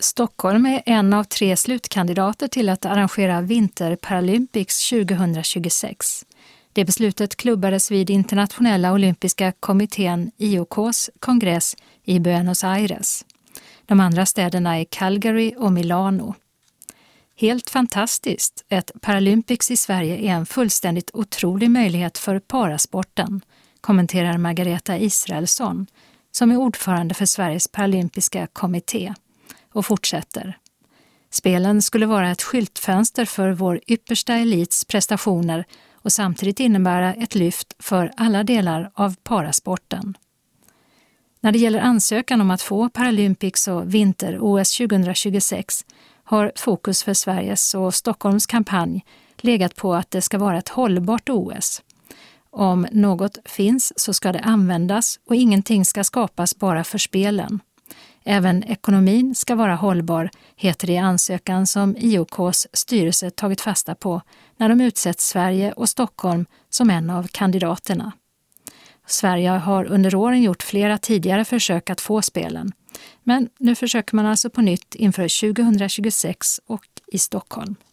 Stockholm är en av 3 slutkandidater till att arrangera Vinter-Paralympics 2026. Det beslutet klubbades vid Internationella olympiska kommittén IOKs kongress i Buenos Aires. De andra städerna är Calgary och Milano. Helt fantastiskt! Ett Paralympics i Sverige är en fullständigt otrolig möjlighet för parasporten, kommenterar Margareta Israelsson, som är ordförande för Sveriges paralympiska kommitté, och fortsätter. Spelen skulle vara ett skyltfönster för vår yppersta elits prestationer och samtidigt innebära ett lyft för alla delar av parasporten. När det gäller ansökan om att få Paralympics och vinter-OS 2026 har fokus för Sveriges och Stockholms kampanj legat på att det ska vara ett hållbart OS. Om något finns så ska det användas och ingenting ska skapas bara för spelen. Även ekonomin ska vara hållbar, heter det i ansökan som IOKs styrelse tagit fasta på när de utsett Sverige och Stockholm som en av kandidaterna. Sverige har under åren gjort flera tidigare försök att få spelen, men nu försöker man alltså på nytt inför 2026 och i Stockholm.